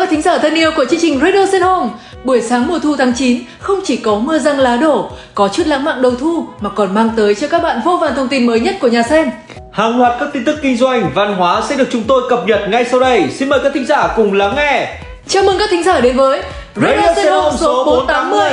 thính giả thân yêu của chương trình Radio Sen Home. Buổi sáng mùa thu tháng 9 không chỉ có mưa răng lá đổ, có chút lãng mạn đầu thu mà còn mang tới cho các bạn vô vàn thông tin mới nhất của nhà Sen. Hàng loạt các tin tức kinh doanh, văn hóa sẽ được chúng tôi cập nhật ngay sau đây. Xin mời các thính giả cùng lắng nghe. Chào mừng các thính giả đến với Radio Sen Home số 480.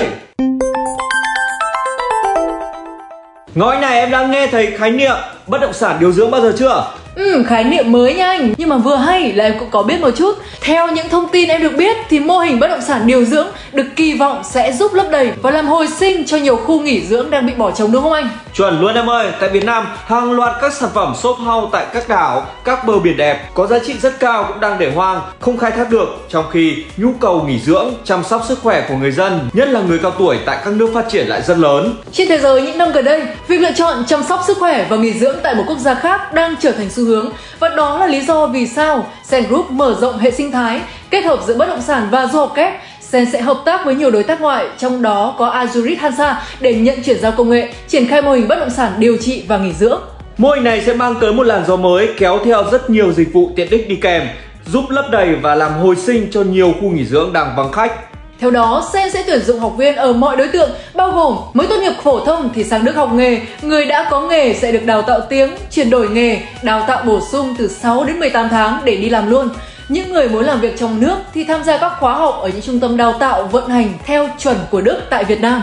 Ngồi này em đang nghe thấy khái niệm bất động sản điều dưỡng bao giờ chưa? Khái niệm mới nha anh, nhưng mà vừa hay là em cũng có biết một chút. Theo những thông tin em được biết thì mô hình bất động sản điều dưỡng được kỳ vọng sẽ giúp lấp đầy và làm hồi sinh cho nhiều khu nghỉ dưỡng đang bị bỏ trống, đúng không anh? Chuẩn luôn em ơi, tại Việt Nam hàng loạt các sản phẩm shop house tại các đảo, các bờ biển đẹp có giá trị rất cao cũng đang để hoang, không khai thác được, trong khi nhu cầu nghỉ dưỡng, chăm sóc sức khỏe của người dân, nhất là người cao tuổi tại các nước phát triển lại rất lớn. Trên thế giới những năm gần đây, việc lựa chọn chăm sóc sức khỏe và nghỉ dưỡng tại một quốc gia khác đang trở thành xu hướng, và đó là lý do vì sao Sen Group mở rộng hệ sinh thái kết hợp giữa bất động sản và du học kép. Sen sẽ hợp tác với nhiều đối tác ngoại, trong đó có Azurich Hansa để nhận chuyển giao công nghệ, triển khai mô hình bất động sản điều trị và nghỉ dưỡng. Mô hình này sẽ mang tới một làn gió mới kéo theo rất nhiều dịch vụ tiện ích đi kèm, giúp lấp đầy và làm hồi sinh cho nhiều khu nghỉ dưỡng đang vắng khách. Theo đó, Sen sẽ tuyển dụng học viên ở mọi đối tượng, bao gồm mới tốt nghiệp phổ thông thì sang Đức học nghề, người đã có nghề sẽ được đào tạo tiếng, chuyển đổi nghề, đào tạo bổ sung từ 6 đến 18 tháng để đi làm luôn. Những người muốn làm việc trong nước thì tham gia các khóa học ở những trung tâm đào tạo vận hành theo chuẩn của Đức tại Việt Nam.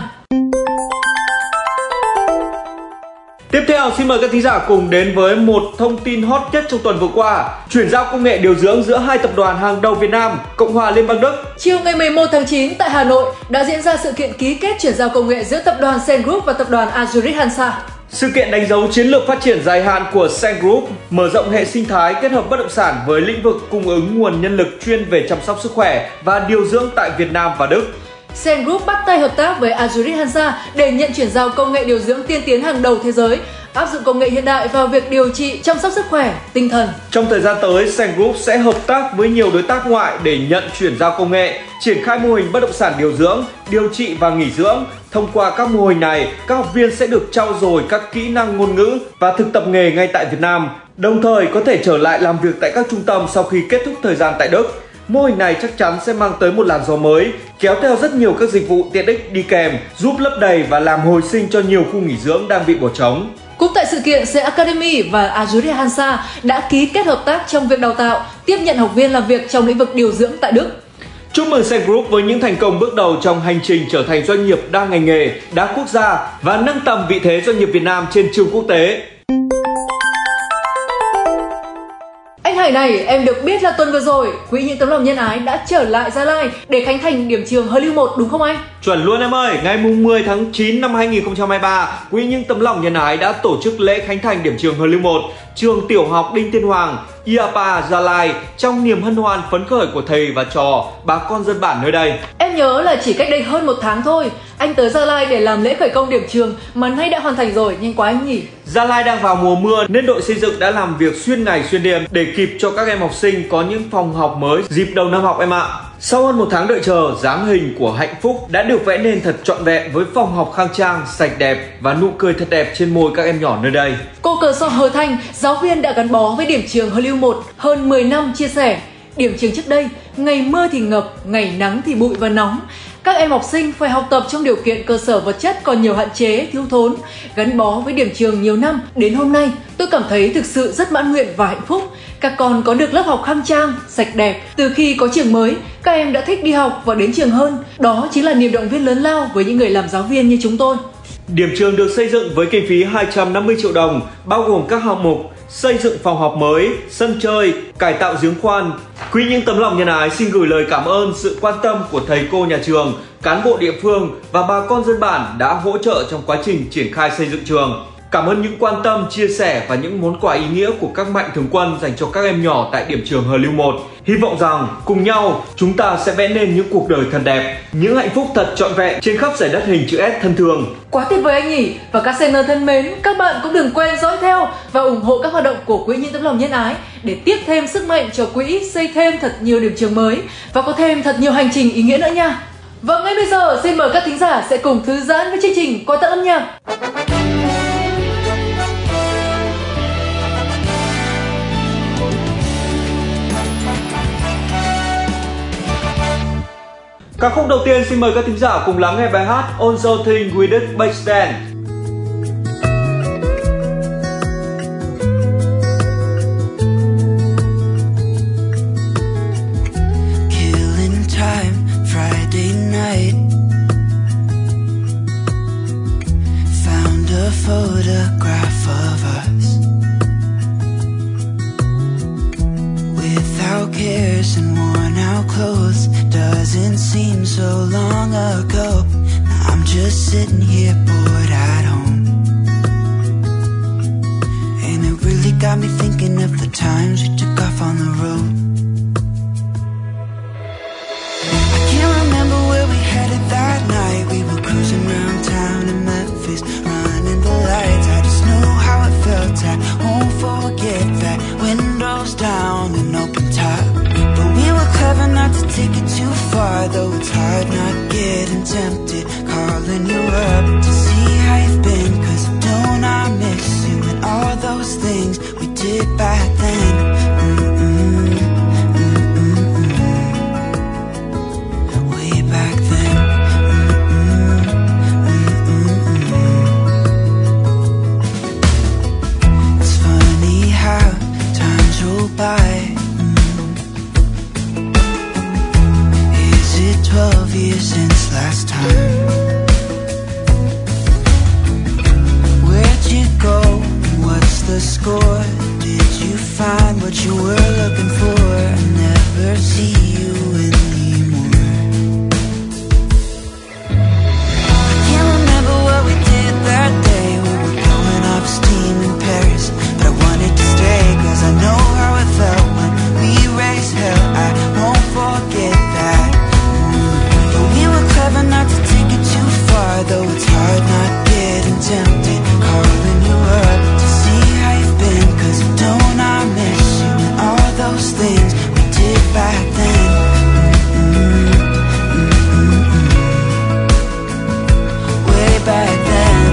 Tiếp theo, xin mời các thính giả cùng đến với một thông tin hot nhất trong tuần vừa qua. Chuyển giao công nghệ điều dưỡng giữa hai tập đoàn hàng đầu Việt Nam, Cộng hòa Liên bang Đức. Chiều ngày 11 tháng 9 tại Hà Nội đã diễn ra sự kiện ký kết chuyển giao công nghệ giữa tập đoàn Sen Group và tập đoàn Azurich Hansa. Sự kiện đánh dấu chiến lược phát triển dài hạn của Sen Group, mở rộng hệ sinh thái kết hợp bất động sản với lĩnh vực cung ứng nguồn nhân lực chuyên về chăm sóc sức khỏe và điều dưỡng tại Việt Nam và Đức. Sen Group bắt tay hợp tác với Azurich Hansa để nhận chuyển giao công nghệ điều dưỡng tiên tiến hàng đầu thế giới, áp dụng công nghệ hiện đại vào việc điều trị, chăm sóc sức khỏe, tinh thần. Trong thời gian tới, Sen Group sẽ hợp tác với nhiều đối tác ngoại để nhận chuyển giao công nghệ, triển khai mô hình bất động sản điều dưỡng, điều trị và nghỉ dưỡng. Thông qua các mô hình này, các học viên sẽ được trau dồi các kỹ năng ngôn ngữ và thực tập nghề ngay tại Việt Nam, đồng thời có thể trở lại làm việc tại các trung tâm sau khi kết thúc thời gian tại Đức. Mô hình này chắc chắn sẽ mang tới một làn gió mới, kéo theo rất nhiều các dịch vụ tiện ích đi kèm, giúp lấp đầy và làm hồi sinh cho nhiều khu nghỉ dưỡng đang bị bỏ trống. Cũng tại sự kiện, Sen Academy và Azurich Hansa đã ký kết hợp tác trong việc đào tạo, tiếp nhận học viên làm việc trong lĩnh vực điều dưỡng tại Đức. Chúc mừng Sen Group với những thành công bước đầu trong hành trình trở thành doanh nghiệp đa ngành nghề, đa quốc gia và nâng tầm vị thế doanh nghiệp Việt Nam trên trường quốc tế. Anh Hải này, em được biết là tuần vừa rồi, Quỹ những tấm lòng nhân ái đã trở lại Gia Lai để khánh thành điểm trường Hơ Lưu 1, đúng không anh? Chuẩn luôn em ơi, ngày 10 tháng 9 năm 2023, Quỹ những tấm lòng nhân ái đã tổ chức lễ khánh thành điểm trường Hơ Lưu 1, trường tiểu học Đinh Tiên Hoàng, Iapa, Gia Lai, trong niềm hân hoan phấn khởi của thầy và trò, bà con dân bản nơi đây. Em nhớ là chỉ cách đây hơn 1 tháng thôi, anh tới Gia Lai để làm lễ khởi công điểm trường mà nay đã hoàn thành rồi, nhanh quá anh nhỉ? Gia Lai đang vào mùa mưa nên đội xây dựng đã làm việc xuyên ngày xuyên đêm để kịp cho các em học sinh có những phòng học mới dịp đầu năm học em ạ. Sau hơn 1 tháng đợi chờ, dáng hình của hạnh phúc đã được vẽ nên thật trọn vẹn với phòng học khang trang, sạch đẹp và nụ cười thật đẹp trên môi các em nhỏ nơi đây. Cô Cờ So Hờ Thanh, giáo viên đã gắn bó với điểm trường Hơ Lưu 1 hơn 10 năm, chia sẻ: điểm trường trước đây, ngày mưa thì ngập, ngày nắng thì bụi và nóng. Các em học sinh phải học tập trong điều kiện cơ sở vật chất còn nhiều hạn chế, thiếu thốn. Gắn bó với điểm trường nhiều năm, đến hôm nay tôi cảm thấy thực sự rất mãn nguyện và hạnh phúc. Các con có được lớp học khang trang, sạch đẹp. Từ khi có trường mới, các em đã thích đi học và đến trường hơn. Đó chính là niềm động viên lớn lao với những người làm giáo viên như chúng tôi. Điểm trường được xây dựng với kinh phí 250 triệu đồng, bao gồm các hạng mục xây dựng phòng học mới, sân chơi, cải tạo giếng khoan. Quỹ những tấm lòng nhân ái xin gửi lời cảm ơn sự quan tâm của thầy cô nhà trường, cán bộ địa phương và bà con dân bản đã hỗ trợ trong quá trình triển khai xây dựng trường. Cảm ơn những quan tâm, chia sẻ và những món quà ý nghĩa của các mạnh thường quân dành cho các em nhỏ tại điểm trường Hơ Lưu 1. Hy vọng rằng cùng nhau chúng ta sẽ vẽ nên những cuộc đời thật đẹp, những hạnh phúc thật trọn vẹn trên khắp giải đất hình chữ S thân thương. Quá tuyệt vời anh nhỉ! Và các sener thân mến, các bạn cũng đừng quên dõi theo và ủng hộ các hoạt động của Quỹ những tấm lòng nhân ái để tiếp thêm sức mạnh cho quỹ xây thêm thật nhiều điểm trường mới và có thêm thật nhiều hành trình ý nghĩa nữa nha. Và ngay bây giờ xin mời các thính giả sẽ cùng thư giãn với chương trình Quà tặng âm nhạc. Ca khúc đầu tiên xin mời các thính giả cùng lắng nghe bài hát On the Thing with the Bass Band. Killing time, Friday night. Found a photograph of us without cares and worn out clothes. Doesn't seem so long ago. Now I'm just sitting here bored at home, and it really got me thinking of the times we took off on the road. I can't remember where we headed that night. We were cruising around town in Memphis, running the lights. I just know how it felt. I won't forget that. Windows down and open top. But we were clever not to take it too far, though it's hard not getting tempted. Calling you up to see how you've been, 'cause don't I miss you and all those things we did back then. Way back then. It's funny how times roll by. 12 years since last time. Where'd you go? What's the score? Did you find what you were looking for? I never see you anymore. I can't remember what we did that day. We were blowing off steam in Paris, but I wanted to stay, 'cause I know how it felt when we raised hell. I won't forget that. Clever not to take it too far, though it's hard not getting tempted. Calling you up to see how you've been, 'cause don't I miss you and all those things we did back then. Way back then.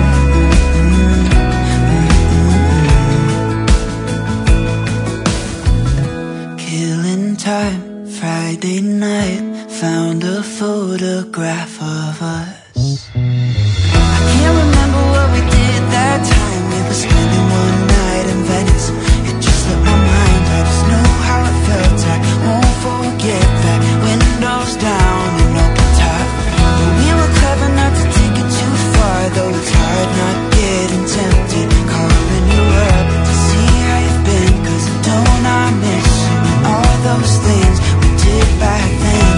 Killing time, Friday night. Found a photograph of us. I can't remember what we did that time. We were spending one night in Venice. It just slipped my mind. I just know how it felt. I won't forget that. Windows down and open top. But we were clever not to take it too far, though it's hard not getting tempted. Calling you up to see how you've been, 'cause don't I miss you and all those things we did back then.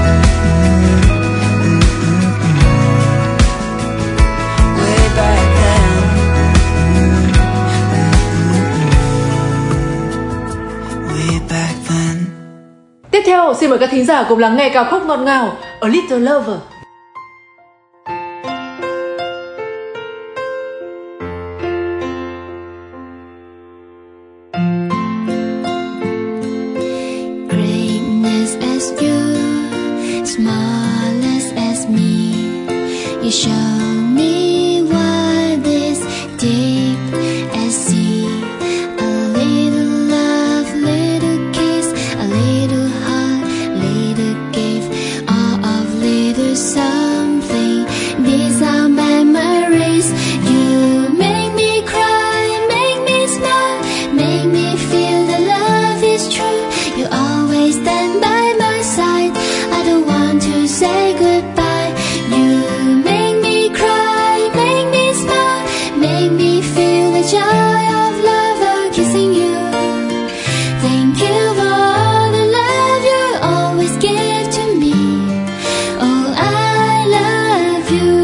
Tiếp theo, xin mời các thính giả cùng lắng nghe ca khúc ngọt ngào A Little Lover. Greatness as you, smallest as me, you show me what is deep as sea. A little love, little kiss, a little heart, little gift, all of little something. These are memories. You make me cry, make me smile, make me feel the love is true. You always stand by my side. I don't want to say goodbye. You make me cry, make me smile, make me feel the joy of love kissing you. Thank you for all the love you always give to me. Oh, I love you.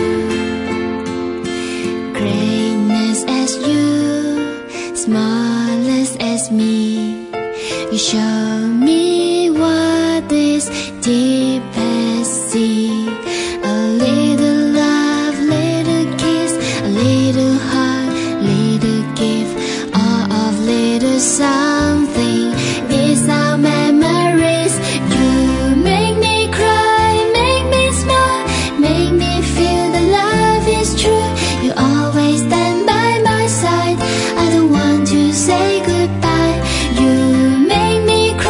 Greatness as you, smallest as me, you show me what is deep as sea. A little love, little kiss, a little heart, little gift, all of little something. These are memories. You make me cry, make me smile, make me feel the love is true. You always stand by my side. I don't want to say goodbye. You make me cry.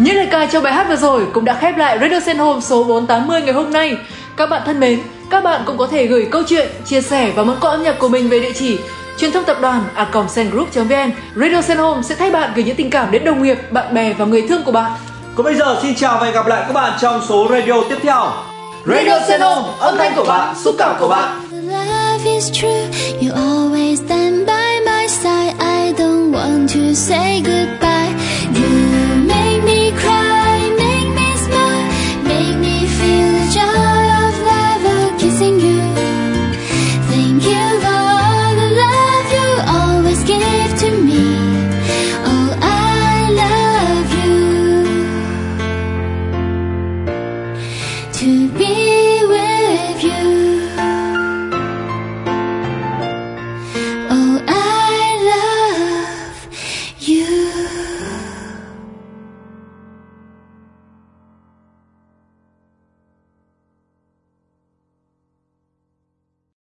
Những lời ca cho bài hát vừa rồi cũng đã khép lại Radio Sen Home số 480 ngày hôm nay. Các bạn thân mến, các bạn cũng có thể gửi câu chuyện, chia sẻ và món quà âm nhạc của mình về địa chỉ truyền thông tập đoàn @sengroup.vn. Radio Sen Home sẽ thay bạn gửi những tình cảm đến đồng nghiệp, bạn bè và người thương của bạn. Còn bây giờ xin chào và hẹn gặp lại các bạn trong số radio tiếp theo. Radio Sen Home, âm thanh của bạn, xúc cảm của bạn. Love is true, you always stand by my side. I don't want to say goodbye. You make me cry, make me smile, make me feel the joy of never kissing you. Thank you for all the love you always give to me. Oh, I love you. To be with you.